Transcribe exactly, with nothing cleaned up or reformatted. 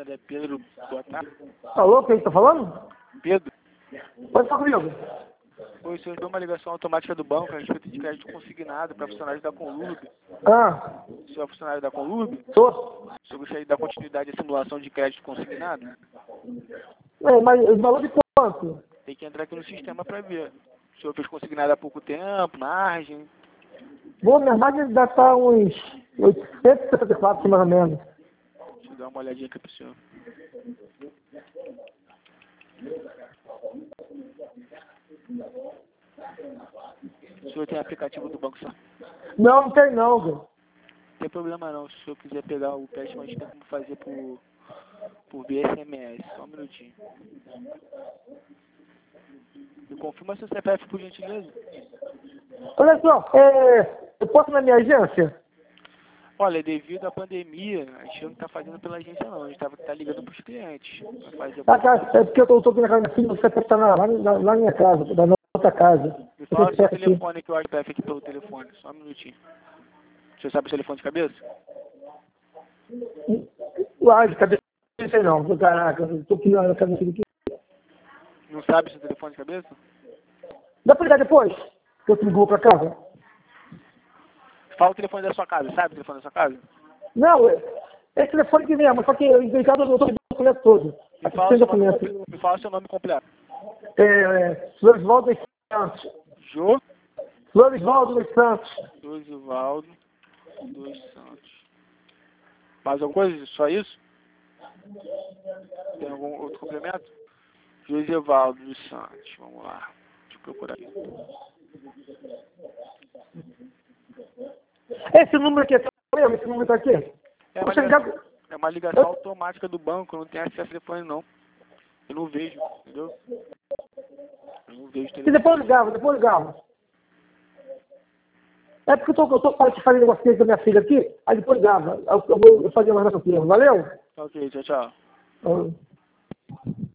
chamado é Pedro. Boa tarde. Alô, quem tá falando? Pedro. Pode falar comigo. Oi, senhor, deu uma ligação automática do banco a respeito de crédito consignado para funcionários da Conlurb. Ah, O senhor é funcionário da Conlurb? sou. O senhor gostaria de dar continuidade à simulação de crédito consignado? É, mas o valor de quanto? Tem que entrar aqui no sistema para ver. O senhor fez consignado há pouco tempo, margem. Bom, minha margem deve estar uns oitocentos e setenta e quatro, mais ou menos. Deixa eu dar uma olhadinha aqui pro senhor. O senhor tem aplicativo do Banco Central? Não, não tem não, viu? Não tem problema não. Se o senhor quiser pegar o empréstimo, a gente tem como fazer por, por via S M S. Só um minutinho. Me confirma seu C P F, por gentileza. Olha só, é, eu posso ir na minha agência? Olha, devido à pandemia, a gente não está fazendo pela agência não. A gente está tá ligando para os clientes. Pra fazer Ah, tá, é porque eu tô, tô aqui na casa da minha filha, o C P F está lá, lá, lá na minha casa, da outra casa. Me Eu fala o seu aqui. telefone que eu acho aqui pelo telefone. Só um minutinho. O senhor sabe o telefone de cabeça? Uai, cadê? Não sei não, caraca, eu tô aqui na casa da minha filha aqui. Não sabe o seu telefone de cabeça? Dá pra ligar depois? Que eu te ligo pra casa? Fala o telefone da sua casa. Sabe o telefone da sua casa? Não, é, é telefone aqui mesmo, só que em casa eu tô com o documento todo. Me Aqui fala, tem seu nome, documento. comple- me fala seu nome completo. É, é, Florisvaldo dos Santos. Jô? Florisvaldo dos Santos. Josivaldo dos Santos. Mais alguma coisa? Só isso? Tem algum outro complemento? Josivaldo dos Santos. Vamos lá. Deixa eu procurar aqui. Esse número aqui é teu mesmo? Esse número tá aqui? É uma, Poxa, ligação, ligar- é uma ligação automática do banco. Eu não tenho acesso ao telefone, não. Eu não vejo, entendeu? Eu não vejo E telefone. depois eu ligava, depois eu ligava. É porque eu tô, eu tô fazendo um negócio com a minha filha aqui, aí depois eu ligava. Eu, eu vou fazer mais nessa firma. Valeu? Ok, tchau, tchau. Ah.